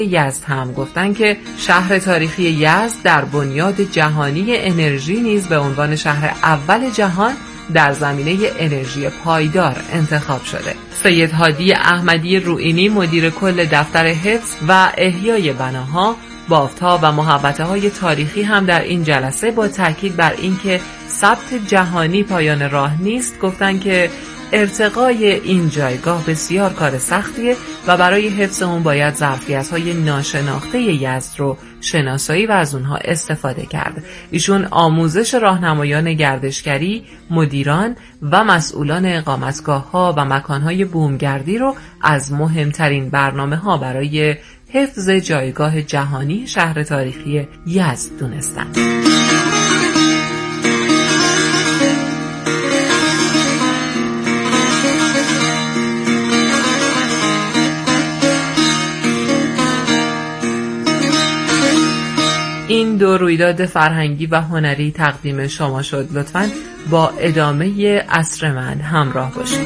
یزد هم گفتن که شهر تاریخی یزد در بنیاد جهانی انرژی نیز به عنوان شهر اول جهان در زمینه انرژی پایدار انتخاب شده. سید هادی احمدی روئینی مدیر کل دفتر حفظ و احیای بناها، بافت‌ها و محوطه‌های تاریخی هم در این جلسه با تاکید بر اینکه ثبت جهانی پایان راه نیست گفتن که ارتقای این جایگاه بسیار کار سختیه و برای حفظ اون باید ظرفیت‌های ناشناخته یزد رو شناسایی و از اونها استفاده کرد. ایشون آموزش راهنمایان گردشگری، مدیران و مسئولان اقامتگاه‌ها و مکان‌های بومگردی رو از مهمترین برنامه‌ها برای حفظ جایگاه جهانی شهر تاریخی یزد دونستند. این دو رویداد فرهنگی و هنری تقدیم شما شد. لطفاً با ادامه عصر من همراه باشید.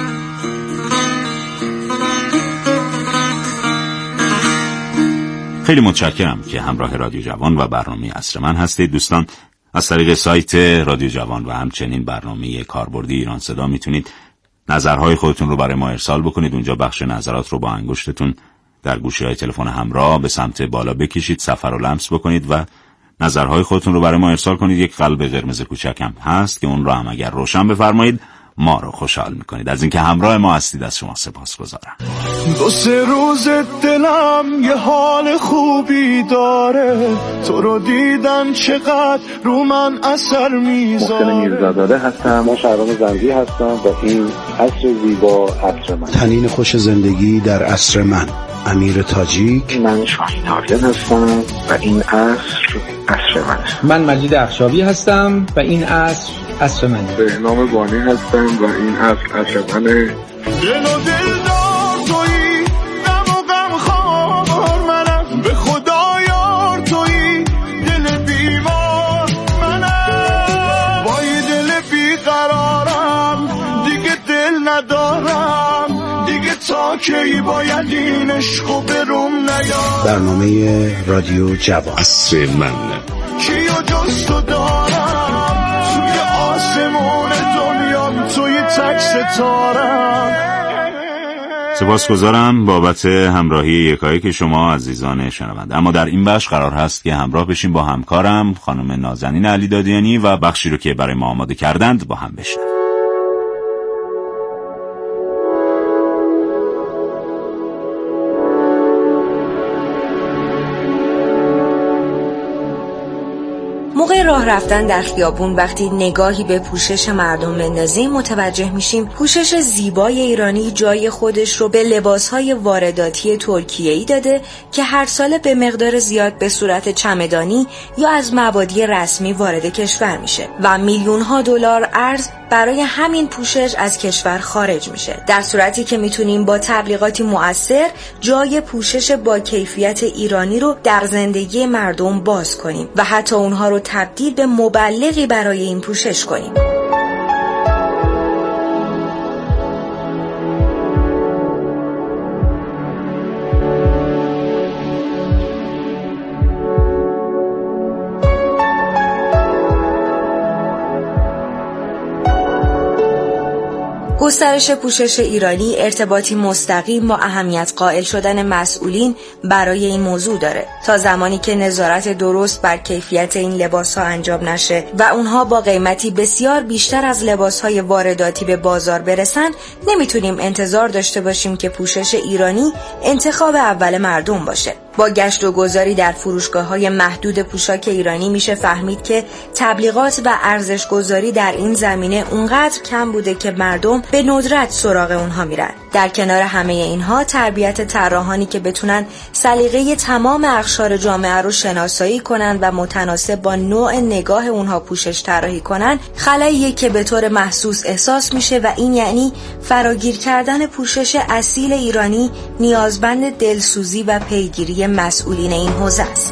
خیلی متشکرم که همراه رادیو جوان و برنامه عصر من هستید. دوستان، از طریق سایت رادیو جوان و همچنین برنامه کاربردی ایران صدا میتونید نظرهای خودتون رو برای ما ارسال بکنید. اونجا بخش نظرات رو با انگشتتون در گوشه‌های تلفن همراه به سمت بالا بکشید، صفر رو لمس بکنید و نظرهای خودتون رو برای ما ارسال کنید. یک قلب قرمز کوچک هم هست که اون رو هم اگر روشن بفرمایید ما رو خوشحال میکنید. از اینکه همراه ما هستید از شما سپاسگزارم. دو سه روز دلم یه حال خوبی داره، تو رو دیدن چقدر رو من اثر میذاره. محسن میرزاداده هستم، من شهرام زنگی هستم با این عصر زیبا عصر من. تنین خوش زندگی در عصر من، امیر تاجیک. من شاهین تاریان هستم و این عصر من. من مجید اخشابی هستم و این عصر منه. بهنام بانی هستم و این عصر منه. دل و دل دار تویی، غم و غم خوار منم، به خدا یار تویی، دل بیمار منم. وای دل بیقرارم، دیگه دل ندارم، دیگه تا کی باید این عشقو بروم نیام. برنامه رادیو جوان عصر من. کیو جز تو دارم توی آسمون دنیام، توی تک ستارم. سپاسگزارم بابت همراهی یکایک شما عزیزان شنونده. اما در این بخش قرار هست که همراه بشیم با همکارم خانم نازنین علیدادیانی و بخشی رو که برای ما آماده کردند با هم بشنویم. موقع راه رفتن در خیابون وقتی نگاهی به پوشش مردم بندازیم متوجه میشیم پوشش زیبای ایرانی جای خودش رو به لباسهای وارداتی ترکیه‌ای داده که هر سال به مقدار زیاد به صورت چمدانی یا از مبادی رسمی وارد کشور میشه و میلیون‌ها دلار ارز برای همین پوشش از کشور خارج میشه، در صورتی که میتونیم با تبلیغاتی مؤثر جای پوشش با کیفیت ایرانی رو در زندگی مردم باز کنیم و حتی اونها رو تبدیل به مبلغی برای این پوشش کنیم. گسترش پوشش ایرانی ارتباطی مستقیم با اهمیت قائل شدن مسئولین برای این موضوع داره. تا زمانی که نظارت درست بر کیفیت این لباس‌ها انجام نشه و اونها با قیمتی بسیار بیشتر از لباس‌های وارداتی به بازار برسن، نمیتونیم انتظار داشته باشیم که پوشش ایرانی انتخاب اول مردم باشه. با گشت و گذاری در فروشگاه‌های محدود پوشاک ایرانی میشه فهمید که تبلیغات و ارزش‌گذاری در این زمینه اونقدر کم بوده که مردم به ندرت سراغ اونها میرن. در کنار همه اینها تربیت طراحانی که بتونن سلیقه تمام اقشار جامعه رو شناسایی کنن و متناسب با نوع نگاه اونها پوشش طراحی کنن خلاییه که به طور محسوس احساس میشه و این یعنی فراگیر کردن پوشش اصیل ایرانی نیازمند دلسوزی و پیگیری مسئولین این حوزه است.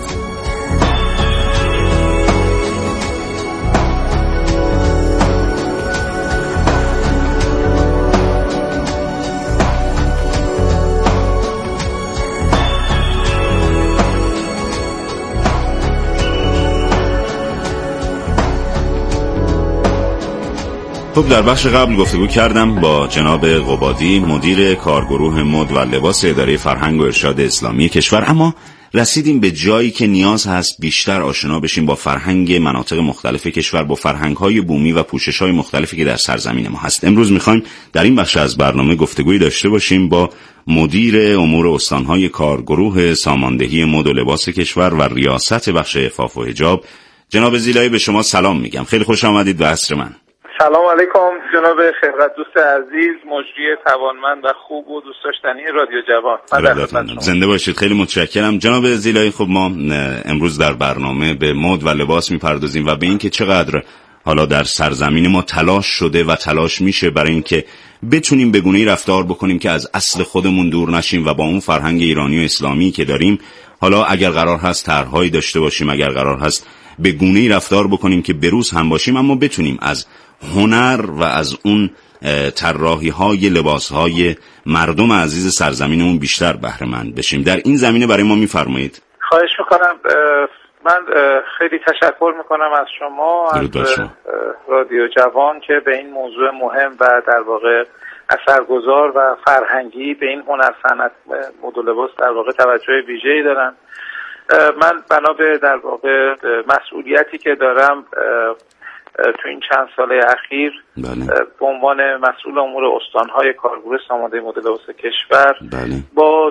خب در بخش قبل گفتگو کردم با جناب قبادی، مدیر کارگروه مد و لباس اداره فرهنگ و ارشاد اسلامی کشور، اما رسیدیم به جایی که نیاز هست بیشتر آشنا بشیم با فرهنگ مناطق مختلف کشور، با فرهنگ‌های بومی و پوشش‌های مختلفی که در سرزمین ما هست. امروز می‌خوایم در این بخش از برنامه گفتگویی داشته باشیم با مدیر امور استان‌های کارگروه ساماندهی مد و لباس کشور و ریاست بخش عفاف و حجاب. جناب زیلایی، به شما سلام میگم. خیلی خوش آمدید به عصر من. سلام علیکم جناب خلقت دوست عزیز، مجری توانمند و خوب و دوست داشتنی رادیو جوان. زنده باشید. خیلی متشکرم جناب زیلایی. خب ما امروز در برنامه به مد و لباس میپردازیم و به اینکه چقدر حالا در سرزمین ما تلاش شده و تلاش میشه برای اینکه بتونیم به گونه‌ای رفتار بکنیم که از اصل خودمون دور نشیم و با اون فرهنگ ایرانی و اسلامی که داریم، حالا اگر قرار هست طرح‌هایی داشته باشیم، اگر قرار هست به گونه‌ای رفتار بکنیم که بروز هم باشیم، اما بتونیم از هنر و از اون طراحی‌های لباس‌های مردم عزیز سرزمینمون بیشتر بهره مند بشیم. در این زمینه برای ما می‌فرمایید؟ خواهش می‌کنم. من خیلی تشکر می‌کنم از شما، از رادیو جوان که به این موضوع مهم و در واقع اثرگذار و فرهنگی به این هنر صنعت مد و لباس در واقع توجه ویژه‌ای دارن. من بنا به در واقع مسئولیتی که دارم تو این چند ساله اخیر به عنوان مسئول امور استان‌های کارگروه سامانده مد و لباس کشور با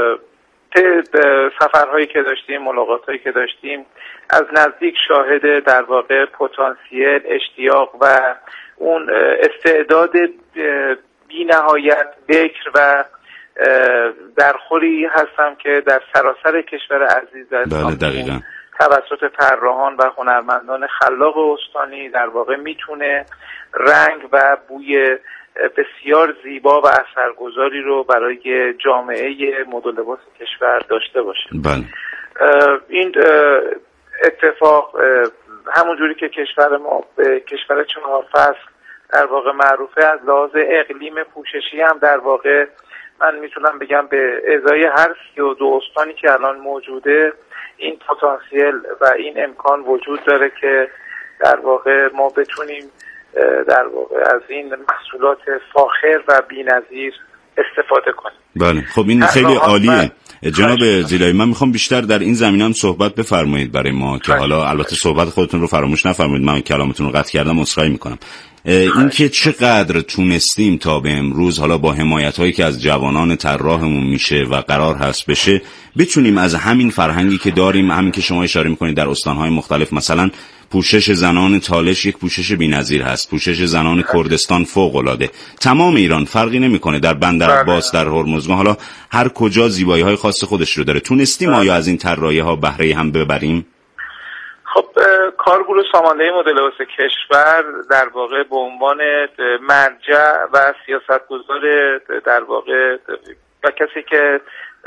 سفرهایی که داشتیم، ملاقات‌هایی که داشتیم، از نزدیک شاهد در واقع پتانسیل، اشتیاق و اون استعداد بی‌نهایت بکر و درخوری هستم که در سراسر کشور عزیز توسط طراحان و هنرمندان خلاق استانی در واقع میتونه رنگ و بوی بسیار زیبا و اثرگذاری رو برای جامعه مد و لباس کشور داشته باشه. این اتفاق همونجوری که کشور ما به کشور 4 فصل در واقع معروفه، از لحاظ اقلیم پوششی هم در واقع من میتونم بگم به ازای هر 32 استانی که الان موجوده این پتانسیل و این امکان وجود داره که در واقع ما بتونیم در واقع از این محصولات فاخر و بی‌نظیر استفاده کنیم. بله، خب این خیلی عالیه. جناب زیلایی، من میخوام بیشتر در این زمینه هم صحبت بفرمایید برای ما که حالا البته صحبت خودتون رو فراموش نفرمایید، من کلامتون رو قطع کردم، عذرخواهی میکنم. این که چقدر تونستیم تا به امروز حالا با حمایت‌هایی که از جوانان طراحمون میشه و قرار هست بشه، بتونیم از همین فرهنگی که داریم، همین که شما اشاره میکنید در استان‌های مختلف، مثلا پوشش زنان تالش یک پوشش بی‌نظیر هست، پوشش زنان کردستان فوق‌العاده، تمام ایران فرقی نمیکنه، در بندرعباس، در هرمزگان، حالا هر کجا زیبایی‌های خاص خودش رو داره. تونستیم آیا از این طراحی‌ها بهره هم ببریم؟ خب کارگروه ساماندهی مد و لباس کشور در واقع به عنوان مرجع و سیاستگزار در واقع و کسی که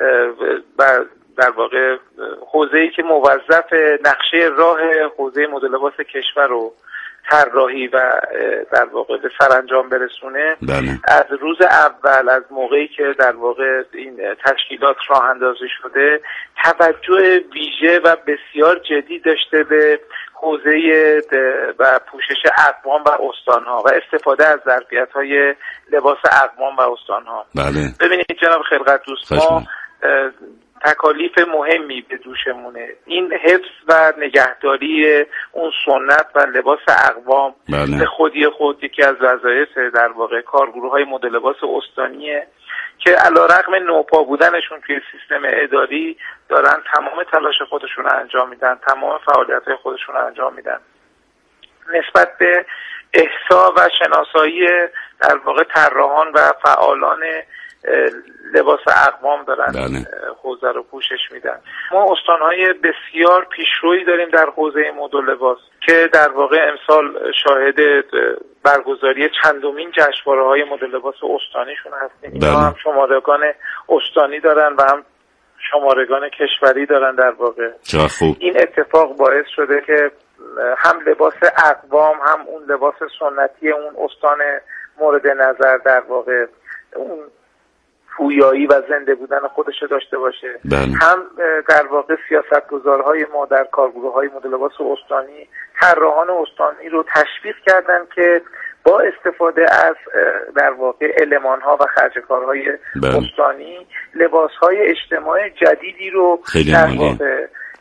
در واقع حوزه‌ای که موظف نقشه راه حوزه مد و لباس کشور رو طراحی و در واقع به سرانجام برسونه، از روز اول، از موقعی که در واقع این تشکیلات راه اندازی شده، توجه ویژه و بسیار جدی داشته به حوزه و پوشش اقوام و استانها و استفاده از ظرفیت‌های لباس اقوام و استانها. ببینید جناب خلقت دوست، ما تکالیف مهمی به دوشمونه. این حفظ و نگهداری اون سنت و لباس اقوام به خودی خود یکی از وظایف در واقع کارگروه‌های مد و لباس استانیه که علیرغم نوپا بودنشون توی سیستم اداری دارن تمام تلاش خودشون رو انجام میدن، تمام فعالیت‌های خودشون رو انجام میدن. نسبت به احصا و شناسایی در واقع طراحان و فعالان لباس اقوام دارن حوزه رو پوشش میدن. ما استانهای بسیار پیشرویی داریم در حوزه مد و لباس که در واقع امسال شاهد برگزاری چندمین جشنواره‌های مد و لباس استانیشون هستیم. اینا هم شمارگان استانی دارن و هم شمارگان کشوری دارن. در واقع این اتفاق باعث شده که هم لباس اقوام، هم اون لباس سنتی اون استان مورد نظر در واقع اون پویایی و زنده بودن خودش داشته باشه. هم در واقع سیاستگزارهای ما در کارگروه‌های مد و لباس استانی طراحان استانی رو تشویق کردن که با استفاده از در واقع المان‌ها و خرج‌کارهای استانی لباس‌های اجتماعی جدیدی رو در واقع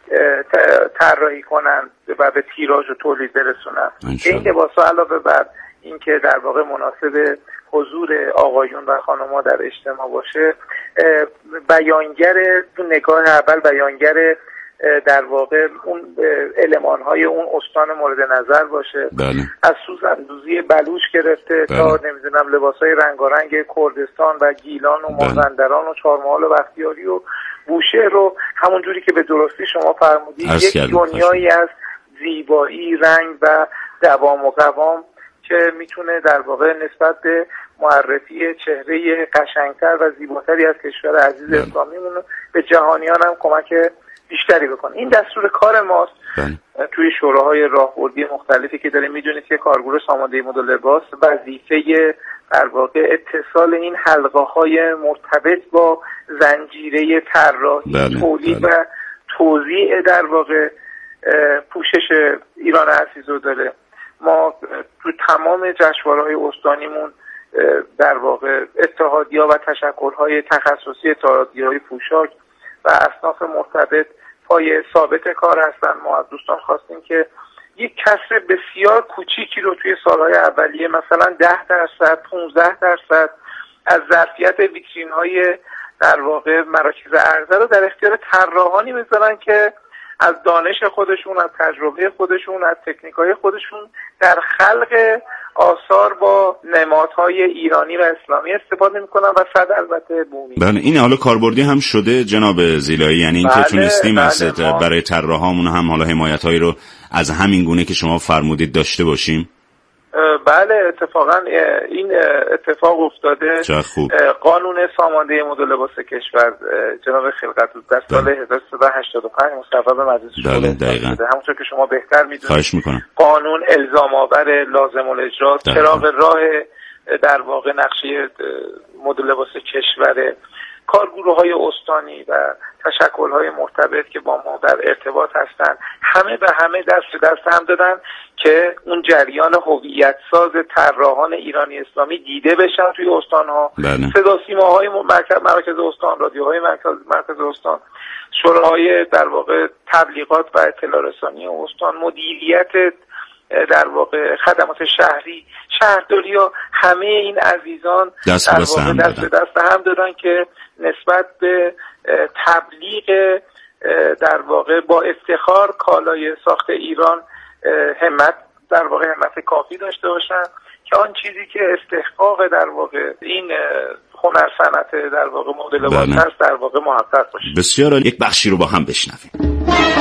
طراحی کنن و به تیراژ و تولید برسونن. این لباس‌ها علاوه بر اینکه در واقع مناسب حضور آقایون و خانم‌ها در اجتماع باشه، بیانگر تو نگاه اول بیانگر در واقع اون المان‌های اون استان مورد نظر باشه. از سوزاندوزی بلوچ گرفته تا نمیدونم لباس‌های رنگارنگ کردستان و گیلان و مازندران و چهارمحال و بختیاری و بوشهر رو همونجوری که به درستی شما فرمودید یک دنیایی از زیبایی، رنگ و دوام و قوام که میتونه در واقع نسبت به معرفی چهره قشنگتر و زیباتری از کشور عزیز اسلامیمون به جهانیان هم کمک بیشتری بکنه. این دستور کار ماست توی شوراهای راهبردی مختلفی که داریم. میدونید که کارگروه سامانده مد و لباس وظیفه در واقع اتصال این حلقه‌های مرتبط با زنجیره طراحی، تولید و توزیع در واقع پوشش ایران عزیز رو داره. ما تو تمام جشنواره‌های استانیمون در واقع اتحادیه‌ها و تشکل‌های تخصصی اتحادیه‌های پوشاک و اصناف مرتبط پای ثابت کار هستن. ما از دوستان خواستیم که یک کسر بسیار کوچیکی رو توی سالهای اولیه مثلا 10%، 15% از ظرفیت ویترین‌های در واقع مراکز عرضه رو در اختیار طراحانی بذارن که از دانش خودشون، از تجربه خودشون، از تکنیک‌های خودشون در خلق آثار با نمادهای ایرانی و اسلامی استفاده میکنن و صد البته بومی. بله، این حالا کاربردی هم شده جناب زیلایی، یعنی اینکه تونستیم از برای طراحامون هم حالا حمایت‌هایی رو از همین گونه که شما فرمودید داشته باشیم. بله، اتفاقا این اتفاق افتاده. قانون سامانده مد و لباس کشور جناب خلقت‌الله در سال 1385 مصوب مجلس شورا، همونطور که شما بهتر میدونید قانون الزام آور لازم الاجرا، چراغ راه در واقع نقشه مد و لباس کشور. کارگروه‌های استانی و تشکل‌های مرتبط که با ما در ارتباط هستن همه به همه دست به دست هم دادن که اون جریان هویت ساز طراحان ایرانی اسلامی دیده بشن توی استان‌ها. صدا سیماهای مراکز استان، رادیوهای مرکز استان، شوراهای در واقع تبلیغات و اطلاع رسانی استان، مدیریت در واقع خدمات شهری، شهرداری‌ها، همه این عزیزان دست به دست هم دادن که نسبت به تبلیغ در واقع با افتخار کالای ساخت ایران همت کافی داشته باشن که آن چیزی که استحقاق در واقع این هنر صنعت در واقع مد و لباس هست در واقع محقق باشه. بسیار عالی. یک بخشی رو با هم بشنویم.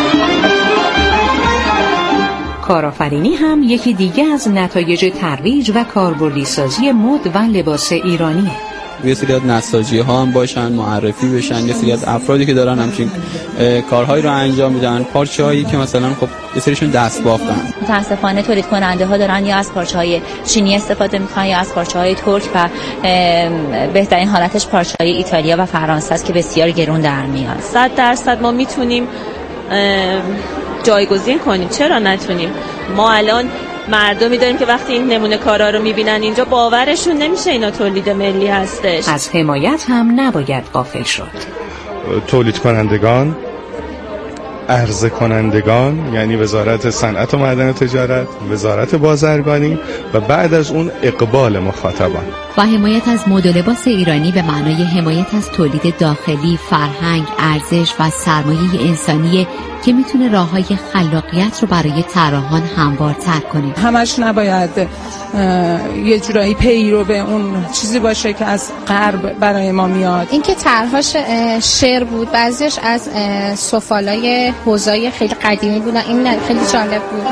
کارآفرینی هم یکی دیگه از نتایج ترویج و کاربردی سازی مد و لباس ایرانیه. یه سری از نساجی‌ها هم باشن، معرفی بشن، یه سری از افرادی که دارن همچین کارهایی رو انجام میدن، پارچه‌هایی که مثلا خب یه سریشون دست بافتن. متأسفانه تولید کننده‌ها دارن یا از پارچه‌های چینی استفاده می‌کنن یا از پارچه‌های ترک و بهترین حالتش پارچه‌های ایتالیا و فرانسه است که بسیار گرون در میاد. 100% ما میتونیم جایگزین کنیم، چرا نتونیم؟ ما الان مردمی داریم که وقتی این نمونه کارا رو میبینن اینجا باورشون نمیشه اینا تولید ملی هستش. از حمایت هم نباید غافل شد. تولید کنندگان، عرضه کنندگان یعنی وزارت صنعت و معدن تجارت، وزارت بازرگانی و بعد از اون اقبال مخاطبان. و حمایت از مد و لباس ایرانی به معنای حمایت از تولید داخلی، فرهنگ، ارزش و سرمایه انسانی که میتونه راههای خلاقیت رو برای طراحان هموارتر کنه. همش نباید یه جورایی پیرو به اون چیزی باشه که از غرب برای ما میاد. اینکه طرحاش شعر بود، بعضیش از سفالای حوضای خیلی قدیمی بودن، این خیلی جالب بود.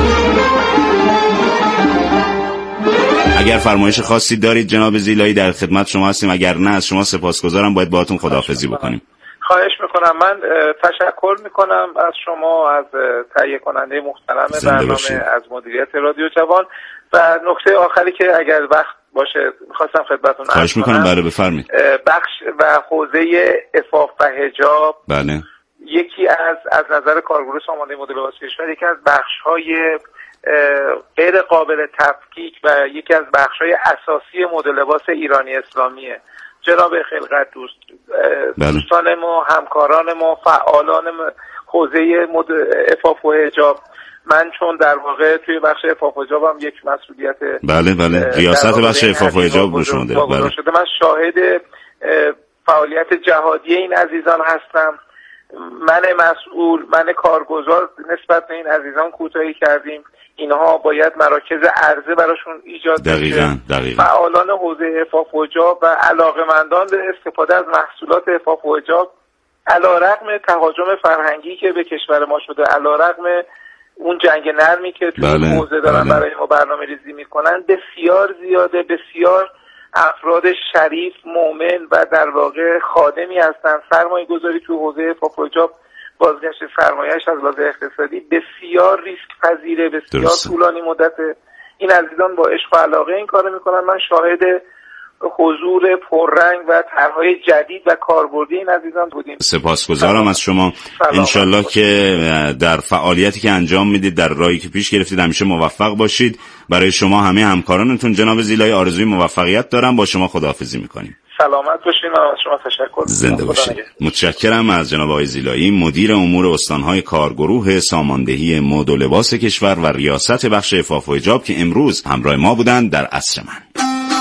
اگر فرمایش خاصی دارید جناب زیلایی در خدمت شما هستیم، اگر نه از شما سپاسگزارم، باید باهاتون خداحافظی بکنیم. خواهش میکنم. من تشکر میکنم از شما، از تهیه کننده محترم برنامه، از مدیریت رادیو جوان و نکته آخری که اگر وقت باشه میخواستم خدمتتون خواهش میکنم. بله بفرمایید. بخش و حوزه عفاف و حجاب بله یکی از نظر کارگروه سامانده مد و لباس کشور یکی از بخش‌های غیر قابل تفکیک و یکی از بخش‌های اساسی مد لباس ایرانی اسلامیه. جناب خلقت دوستان ما، همکاران ما، فعالان حوزه مد عفاف و حجاب، من چون در واقع توی بخش عفاف و حجاب هم یک مسئولیت ریاست بخش عفاف و حجاب رو شما دارید. من شاهد فعالیت جهادی این عزیزان هستم. من مسئول، من کارگزار نسبت به این عزیزان کوتاهی کردیم. اینها باید مراکز عرضه براشون ایجاد بشه. فعالان حوزه عفاف و حجاب و علاقه‌مندان به استفاده از محصولات عفاف و حجاب علیرغم تهاجم فرهنگی که به کشور ما شده، علیرغم اون جنگ نرمی که توی حوزه دارن برای ما برنامه‌ریزی میکنن، بسیار زیاده، بسیار افراد شریف، مؤمن و در واقع خادمی هستن. سرمایه گذاری تو حوزه عفاف و حجاب، بازگشت سرمایه‌اش از لحاظ اقتصادی بسیار ریسک پذیره، بسیار طولانی مدته. این عزیزان با عشق و علاقه این کارو میکنن. من شاهد حضور پررنگ و طرح‌های جدید و کاربردی این عزیزان بودیم. سپاسگزارم از شما. انشالله که در فعالیتی که انجام میدید، در راهی که پیش گرفتید، همیشه موفق باشید. برای شما همه همکارانتون جناب زیلایی آرزوی موفقیت دارم. با شما خداحافظی میکنیم. سلامت باشین و از شما تشکر. زنده باشید. متشکرم از جناب آقای زیلایی، مدیر امور استانهای کارگروه ساماندهی مد و لباس کشور و ریاست بخش عفاف و حجاب که امروز همراه ما بودند در عصر من.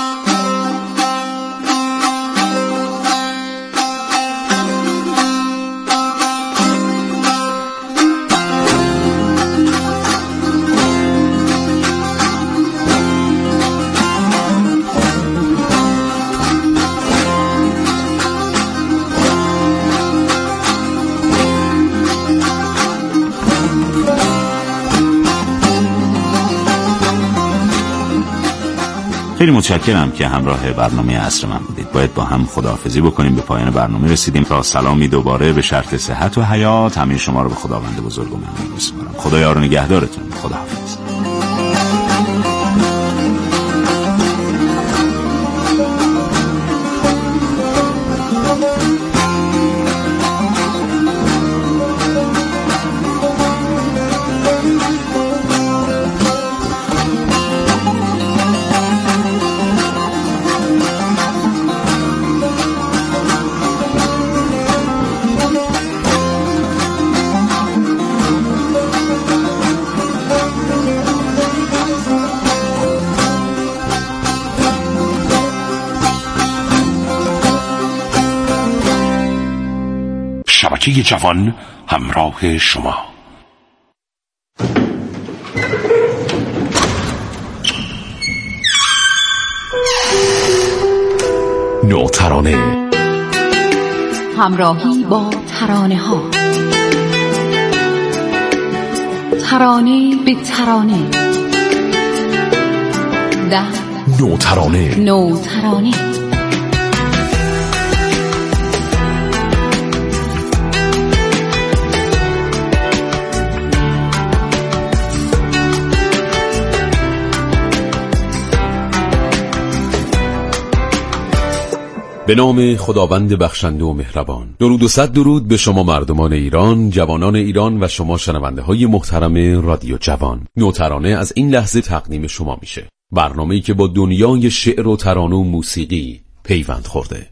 خیلی متشکرم که همراه برنامه عصر من بودید. باید با هم خداحافظی بکنیم. به پایان برنامه رسیدیم. تا سلامی دوباره به شرط صحت و حیات همه شما رو به خداوند بزرگ و مهربان می‌سپارم. خدا یار و نگهدارتون. خداحافظ. شبکه جوان همراه شما. نوترانه، همراهی با ترانه ها، ترانه به ترانه، نوترانه، نوترانه. به نام خداوند بخشنده و مهربان. درود و صد درود به شما مردمان ایران، جوانان ایران و شما شنونده های محترم رادیو جوان. نوترانه از این لحظه تقدیم شما میشه. برنامه‌ای که با دنیای شعر و ترانه و موسیقی پیوند خورده.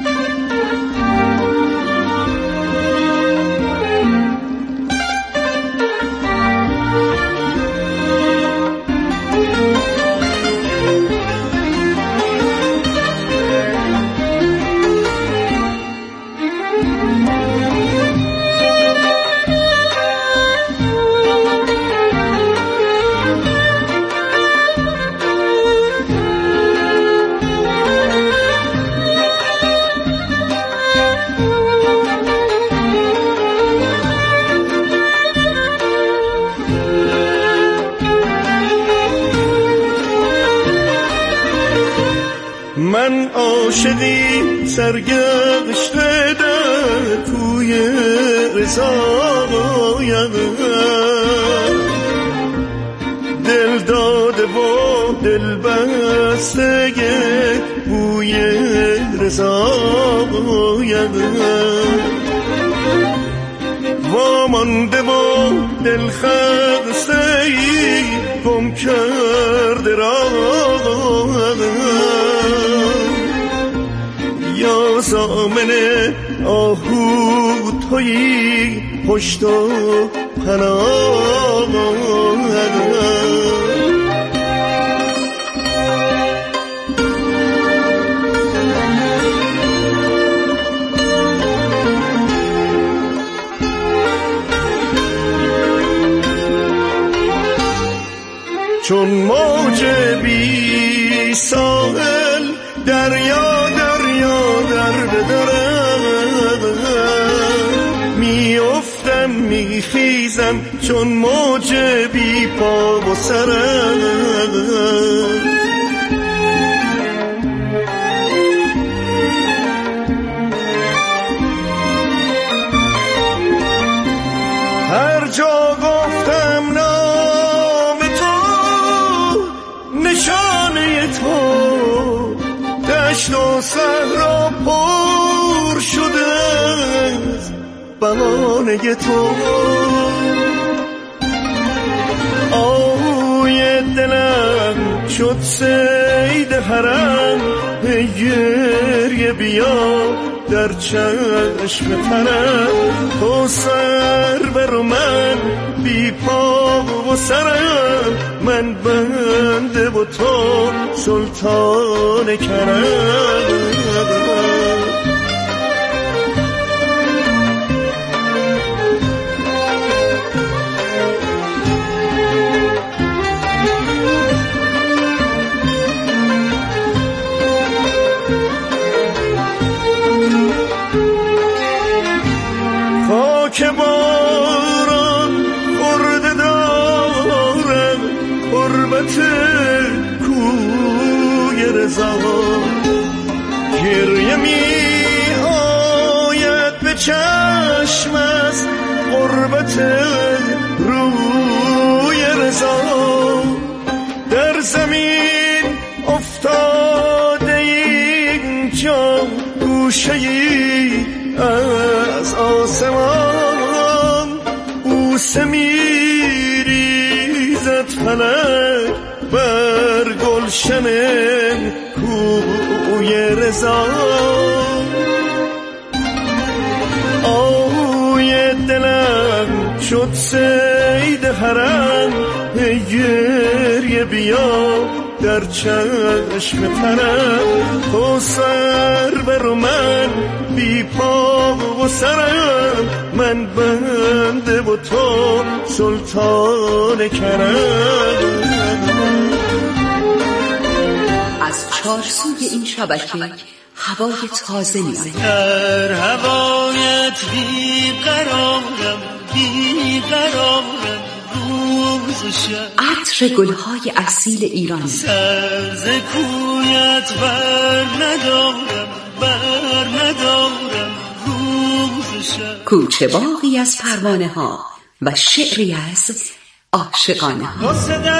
من عاشقی سرگشته در کوی رضایم، دل داده و دل بسته بوی رضایم. وامانده و دل خسته‌ای گم کرده راه یا زامن آهو تویی پشت و پناه چون موج بی ساحل دریا دریا در بدرم میافتم میخیزم چون موج بی پا و سرم هر جا گفتم نام تو نشانه تو دشت و صحرا پر شده از بهانه تو آوی دلم شد صید حرم گریه بیا در چشم تنم تو سر بر من بی پا و سرم من بنده و تو سلطان کرم که باران خورده دارم قربت کوی رضا گریه می آید به چشم از قربت روی رضا در زمین افتاده اینجا گوشه‌ای از آسمان بوسه میریزد فلک بر گلشن کوی رضا آوی دلم شد صید حرم گریه بیا در چشم تنم تو سر بر من بی پا و سرم من بنده و تو سلطان کرم از چارسوی این شبکه هوای تازه می‌آید در هوایت بی‌قرارم عطر گلهای اصیل ایرانی سر ز کویت بر ندارم روز شب کوچه باغی از پروانه ها و شعری از عاشقانه ها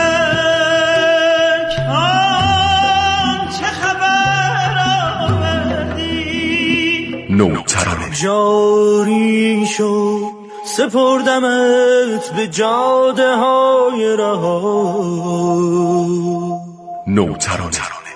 چه خبر آوردی نوترانه جاری شو سپردمت به جاده های رها نوترانه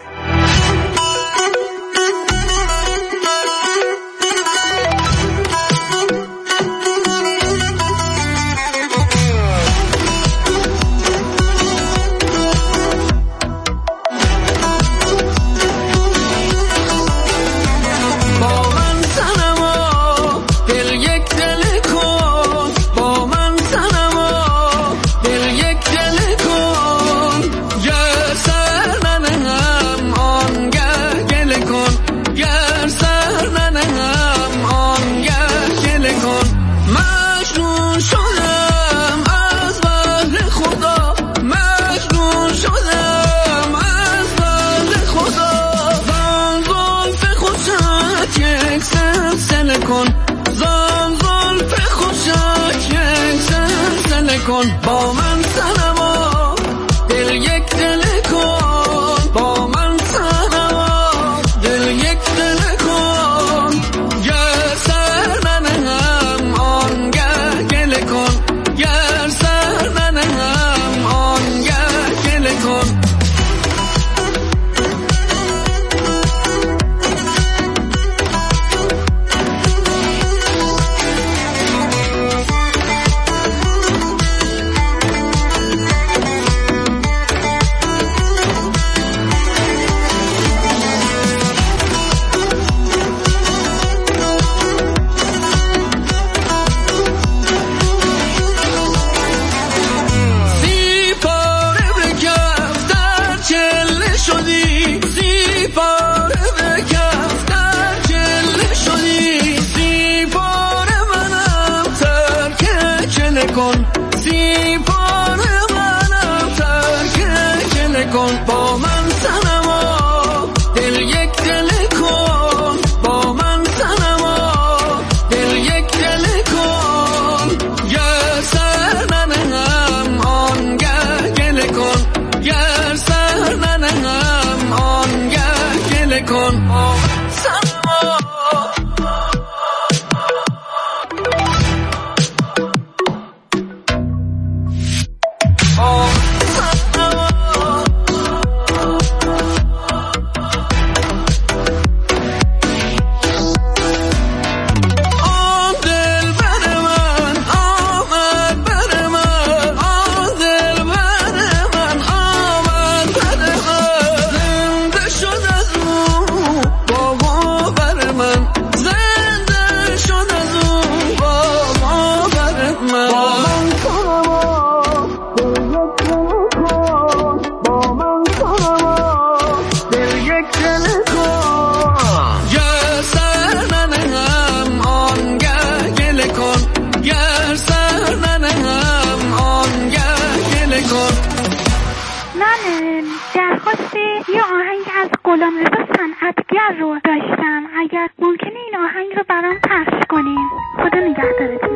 با من صنما دل یک دل کن با من صنما دل یک دل کن گر سر ننهم آنگه گل کن کن زیبار منم ترک گله کن با من صنما دل یک گله کن با من صنما دل یک گله کن گر سر ننهم آنگه گله کن گر سر ننهم آنگه گله کن با من صنما غلامرضا صنعتگر رو داشتم. اگر ممکنه این آهنگ رو برام پخش کنین. خدا نگهدارتون.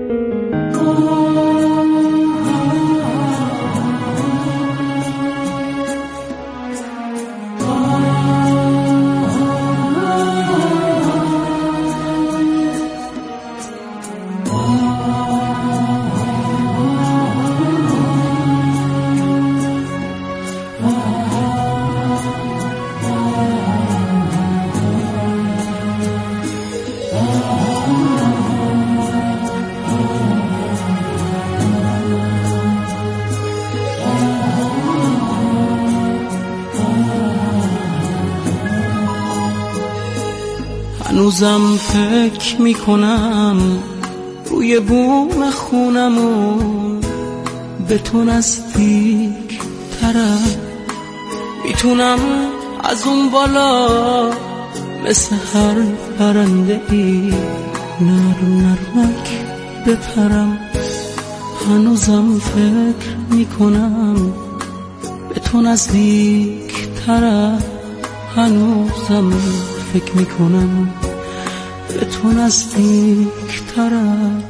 هنوزم فکر میکنم روی بوم خونمون به تو نزدیک ترم، میتونم از اون بالا مثل هر پرنده ای نرم نرمک بپرم. هنوزم فکر میکنم به تو نزدیک ترم، هنوزم فکر میکنم به تو نزدیک ترم.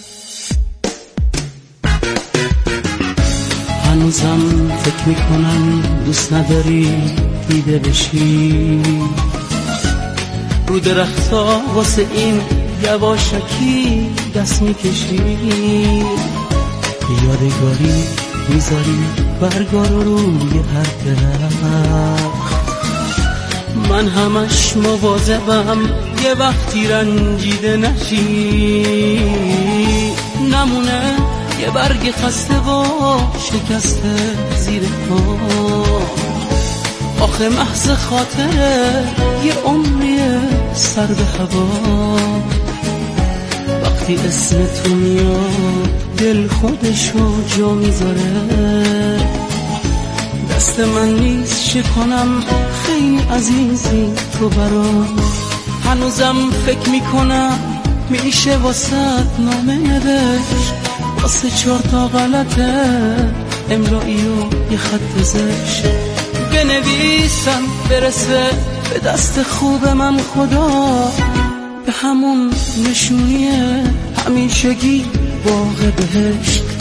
هنوزم فکر میکنم دوست نداری دیده بشی، رو درختا واسه این یواشکی دست میکشی، یادگاری میذاری برگا رو روی هر درخت. من همش مواظبم یه وقتی رنجیده نشی، نمونه یه برگ خسته و شکسته زیر پا. آخه محض خاطره یه عمریه سر به هوا، وقتی اسم تو میاد دل خودشو جا میذاره. دست من نیست شکنم خیلی عزیزی تو برام، هنوزم فکر میکنم میشه واسه نامه نوشت، واسه 4 تا غلطه املایی و یه خط زشت بنویسم برسه به دست خوب من خدا، به همون نشونیه همیشگی باغ بهشت.